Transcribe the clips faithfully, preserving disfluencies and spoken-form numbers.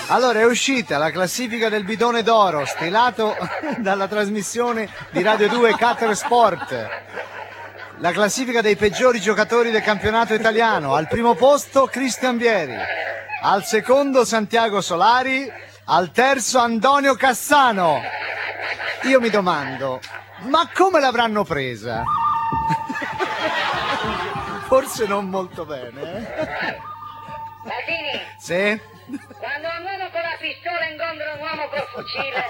Allora, è uscita la classifica del bidone d'oro, stilato dalla trasmissione di Radio due Qatar Sport. La classifica dei peggiori giocatori del campionato italiano. Al primo posto Cristian Vieri, al secondo Santiago Solari, al terzo Antonio Cassano. Io mi domando, ma come l'avranno presa? Forse non molto bene, eh? Martini, Sì? quando un uomo con la pistola incontra un uomo col fucile,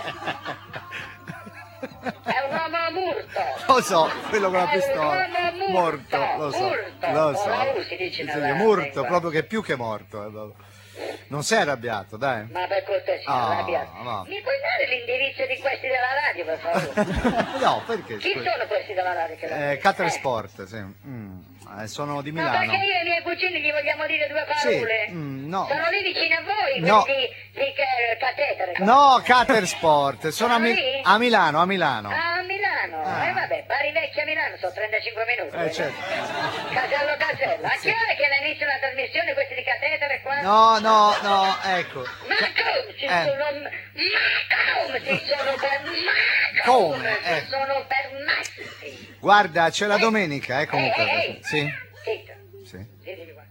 è un uomo morto. Lo so, quello con la È un pistola. uomo Morto, morto, lo so. morto. Lo so. Oh, si dice Sì, nella morto, lingua. proprio che più che morto. eh. Non sei arrabbiato, dai. Ma per cortesia, Ah, arrabbiato. no. Mi puoi dare l'indirizzo di questi della radio, per favore? No, perché? Chi scusa? sono questi della radio? Che la- Eh, Qatar Eh. Sport, sì. Mm, eh, sono di No, Milano. perché io e i miei cugini gli vogliamo dire due parole. Sì, mm, no. Sono lì vicino a voi, No. quelli di, di eh, catetere. No, Qatar Sport, sono a, Mi- Sono lì? a Milano, a Milano. Ah, a Milano. Ah. Eh vabbè, Bari Vecchia a Milano, sono trentacinque minuti. Eh, certo. Casello Casello. A che ora che all'inizio della trasmissione questi di catetere qua? No, no, no, ecco. Ma come si Eh. sono... Ma come si sono per... Ma Come? come Eh. si sono permessi? Guarda, c'è la domenica, eh, comunque. Ehi, ehi, ehi. Sì, Zitto. sì. Zitti qua.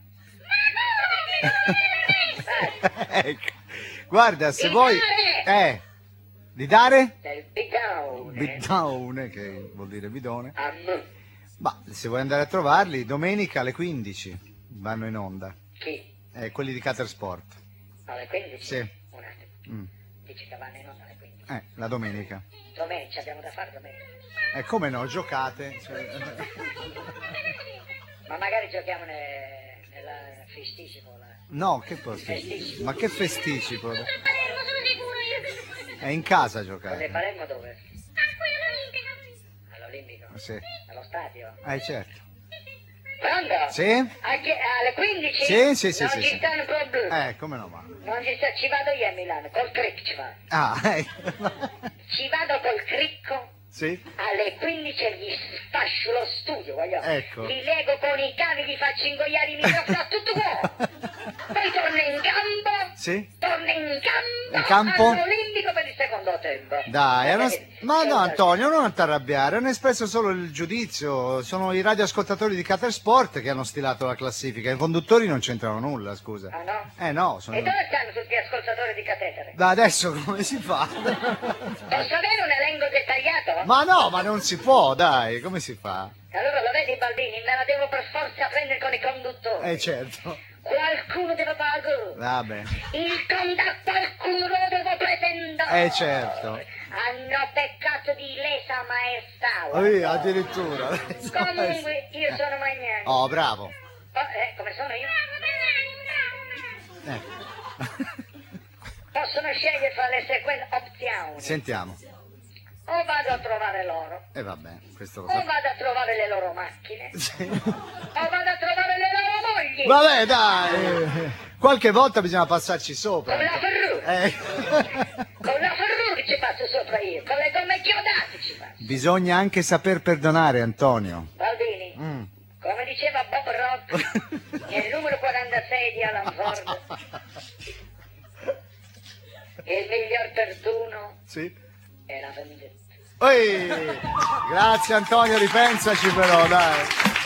Ma come? Vai. Ecco. Guarda, se Di vuoi... dare. Eh, di dare? Del bidone. Bidone, che vuol dire bidone. A me. Ma se vuoi andare a trovarli, domenica alle quindici vanno in onda. Chi? Eh, quelli di Qatar Sport. Alle quindici? Sì. Un attimo. Mm. Dici che vanno in onda alle quindici. Eh, la domenica. Domenica abbiamo da fare domenica. E come no, giocate. Cioè... Ma magari giochiamo ne- nella festissimo là. No, che posti? Ma che festicipo? È in casa Alle giocare. Palermo dove? All'Olimpico? Sì. Allo stadio? Eh, certo. Pronto? Sì? A che- alle quindici? Sì, sì, sì, Non sì, ci sì. stanno problemi. Eh, come no, ma... Non ci sta, ci vado io a Milano, col cric ci vado. Ah, ecco. Ci vado col cricco. Sì? Alle quindici gli sfascio lo studio, voglio. Ecco. Li lego con i cavi, gli faccio ingoiare i microfoni a tutto qua. Poi torno in campo. Sì? Torno in campo. In campo? All'Olimpico per il secondo tempo. Dai, è una... Eh, ma no eh, Antonio, non ti arrabbiare, hanno espresso solo il giudizio, sono i radioascoltatori di Qatar Sport che hanno stilato la classifica, i conduttori non c'entrano nulla, scusa. Ah no? Eh no, sono... E dove stanno tutti gli ascoltatori di catetere? Da adesso come si fa? Posso avere un elenco dettagliato? Ma no, ma non si può, dai, come si fa? Allora lo vedi Baldini, me la devo per forza prendere con i conduttori. Eh certo, Qualcuno deve pagare. vabbè, Il contatto qualcuno lo devo presentare. eh certo. Hanno peccato di lesa maestà. Eh, addirittura. Comunque io sono Magnani. Oh, bravo. Oh, eh, come sono io? Eh. Possono scegliere fra le seguenti opzioni. Sentiamo. O vado a trovare loro, E vabbè, questo lo o so. vado a trovare le loro macchine, Sì. o vado a trovare le loro mogli. Vabbè, dai. Qualche volta bisogna passarci sopra. Con la ferrura. Eh. Con la ferrura ci passo sopra io, con le gomme chiodate ci passo. Bisogna anche saper perdonare, Antonio. Baldini, Mm. come diceva Bob Rock, nel numero quarantasei di Alan Ford, il miglior perdono Sì. è la vendetta. Oi! Grazie Antonio, ripensaci però, dai.